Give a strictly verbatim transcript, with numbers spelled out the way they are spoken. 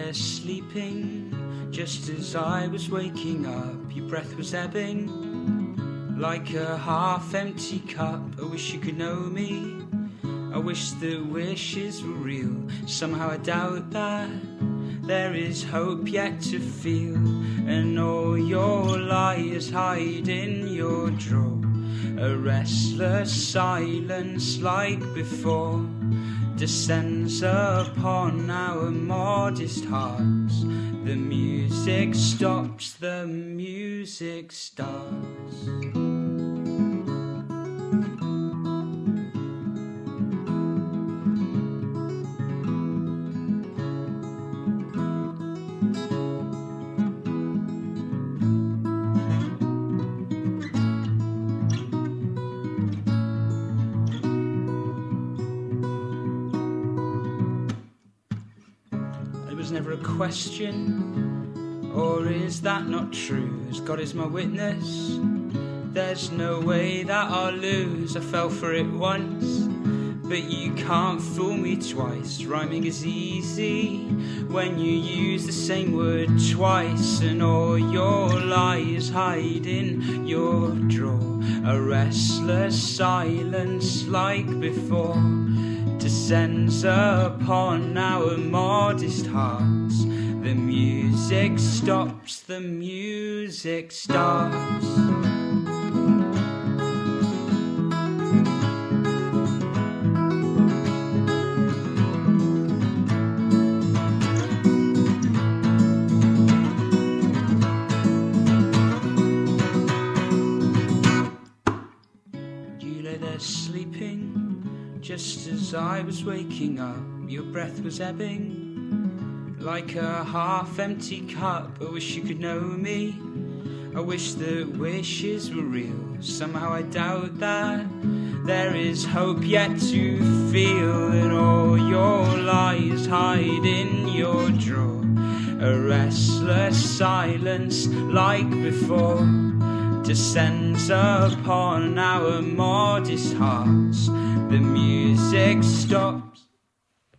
there sleeping, just as I was waking up. Your breath was ebbing, like a half-empty cup. I wish you could know me, I wish the wishes were real. Somehow I doubt that there is hope yet to feel. And all your lies hide in your drawer, a restless silence like before descends upon our modest hearts. The music stops, the music starts. Never a question, or is that not true? As God is my witness, there's no way that I'll lose. I fell for it once, but you can't fool me twice. Rhyming is easy when you use the same word twice. And all your lies hide in your drawer, a restless silence like before descends upon our modest hearts. The music stops, the music starts. You lay there sleeping, just as I was waking up. Your breath was ebbing, like a half-empty cup. I wish you could know me, I wish that wishes were real. Somehow I doubt that there is hope yet to feel. And all your lies hide in your drawer, a restless silence like before descends upon our modest hearts. The music stops,